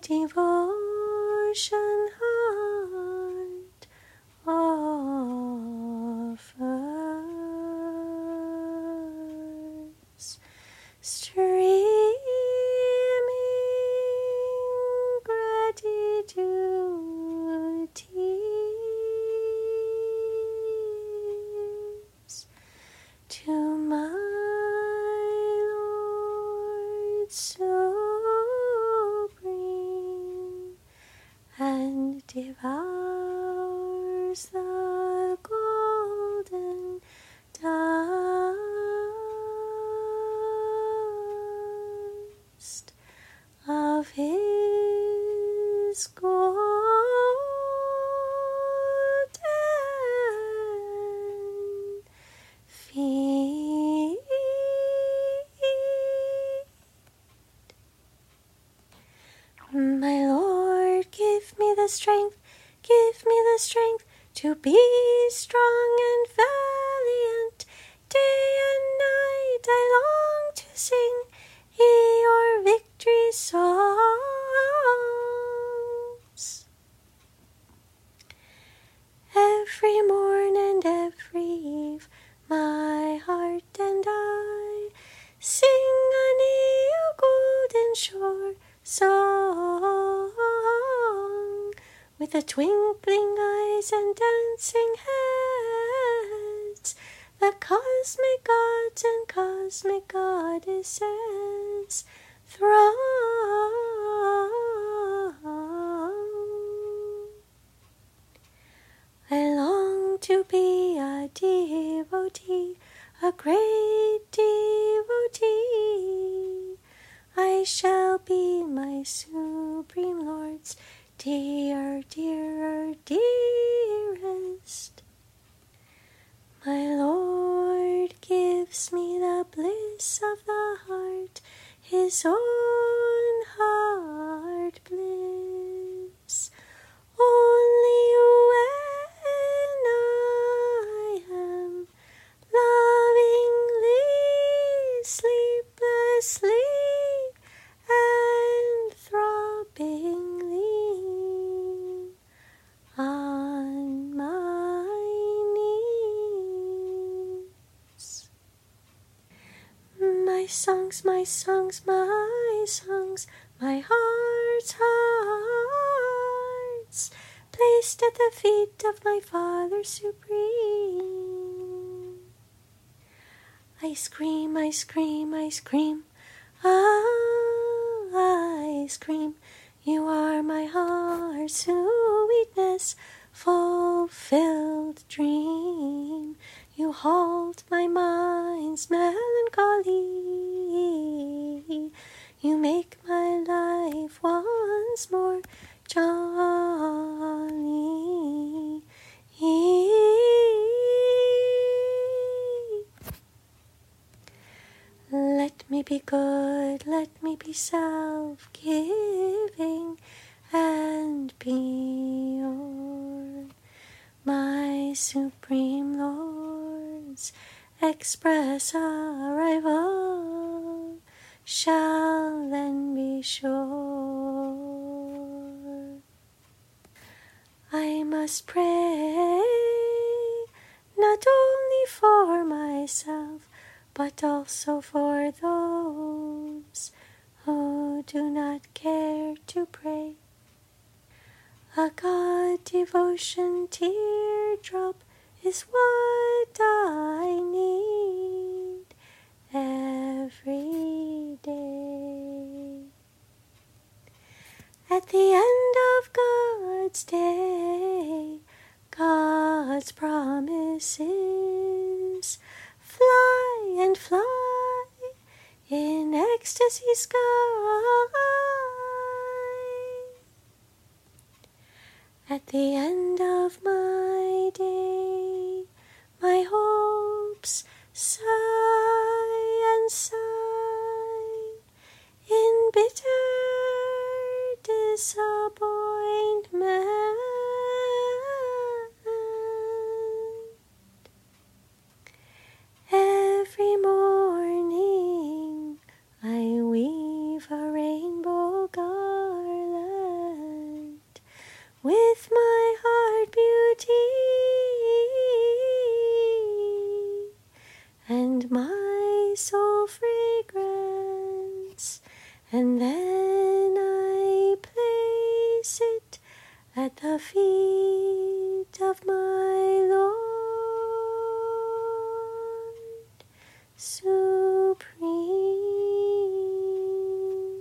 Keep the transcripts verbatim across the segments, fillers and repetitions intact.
devotion heart offers, streaming gratitude tears to my Lord supreme, and devours the golden dust of his golden feet. My Lord, give me the strength, give me the strength to be strong and valiant. Day and night I long to sing your victory songs. Every morn and every eve, my heart and I sing a new golden shore song, with the twinkling eyes and dancing heads, the cosmic gods and cosmic goddesses throng. I long to be a devotee, a great devotee. I shall be my Supreme Lord's dear, dearer, dearest. My Lord gives me the bliss of the heart, his own heart bliss. Only when I am lovingly, sleeplessly, and throbbingly on my knees. My songs, my songs, my songs, my heart's hearts, placed at the feet of my Father Supreme. I scream, I scream, I scream, ah, I scream, you are my heart's sweetness, fulfilled dream. You halt my mind's melancholy, you make my life once more jolly. Let me be good, let me be self-giving and pure. My Supreme Lord's express arrival shall then be sure. I must pray not only for myself, but also for those who do not care to pray. A God devotion teardrop is what I need every day. At the end of God's day, God's promises fly and fly in ecstasy sky. At the end of my day, my hopes sigh and sigh in bitter disappointment. Every morning I weave a rainbow garland and my soul fragrance, and then I place it at the feet of my Lord supreme.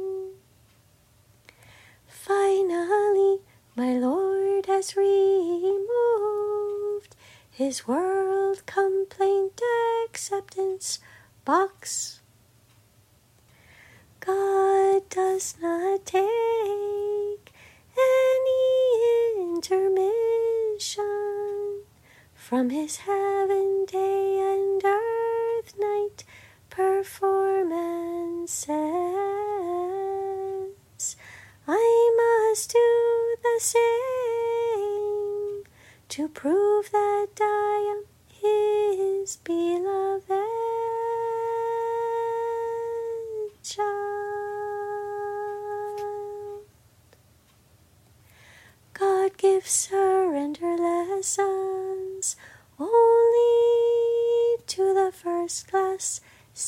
Finally, my Lord has removed his world complaint acceptance box. God does not take any intermission from his heaven, day, and earth, night performances. I must do the same to prove that I am his beloved child. God gives surrender lessons only to the first class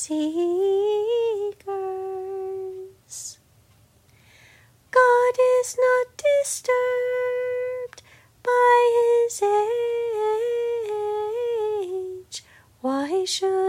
seekers. God is not disturbed by his age. Why should